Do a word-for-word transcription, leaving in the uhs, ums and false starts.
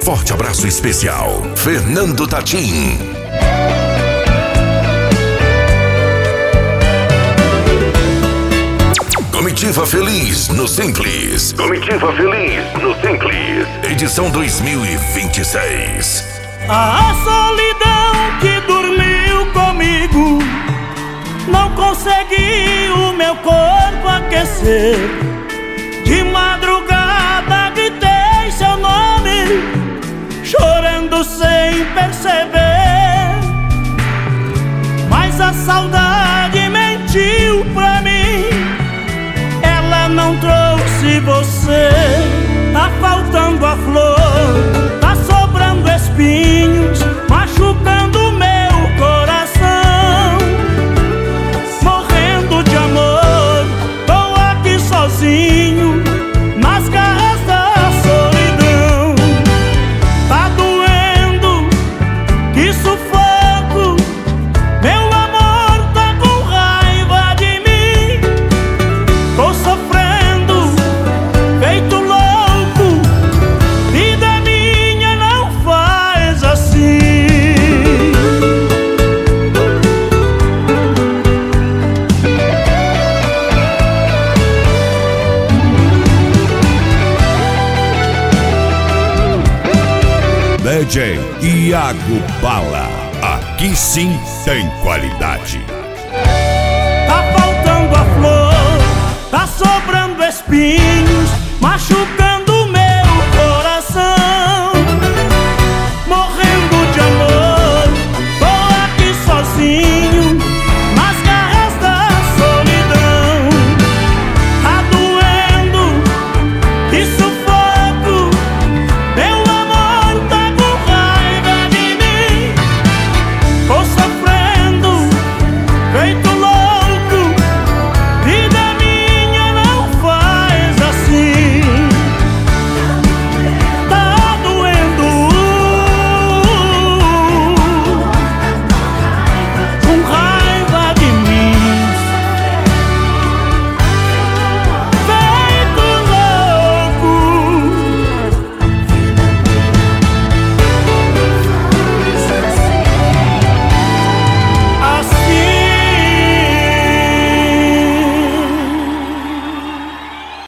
forte abraço especial, Fernando Tatim. Comitiva Feliz no Simples. Comitiva Feliz no Simples. Edição dois mil e vinte e seis. A solidão que dormiu comigo não consegui o meu corpo aquecer. De madrugada gritei seu nome, chorando sem perceber. Mas a saudade mentiu pra mim, ela não trouxe você. Tá faltando a flor, tá sobrando espinhos, machucando meu coração. Morrendo de amor, tô aqui sozinho nas garras da solidão. Tá doendo, que sufoco, meu amor tá com raiva de mim. Tô sofrendo, feito louco, vida minha não faz assim. D J Iago Bala, aqui sim tem qualidade. Tá faltando a flor, tá sobrando espinhos, machucando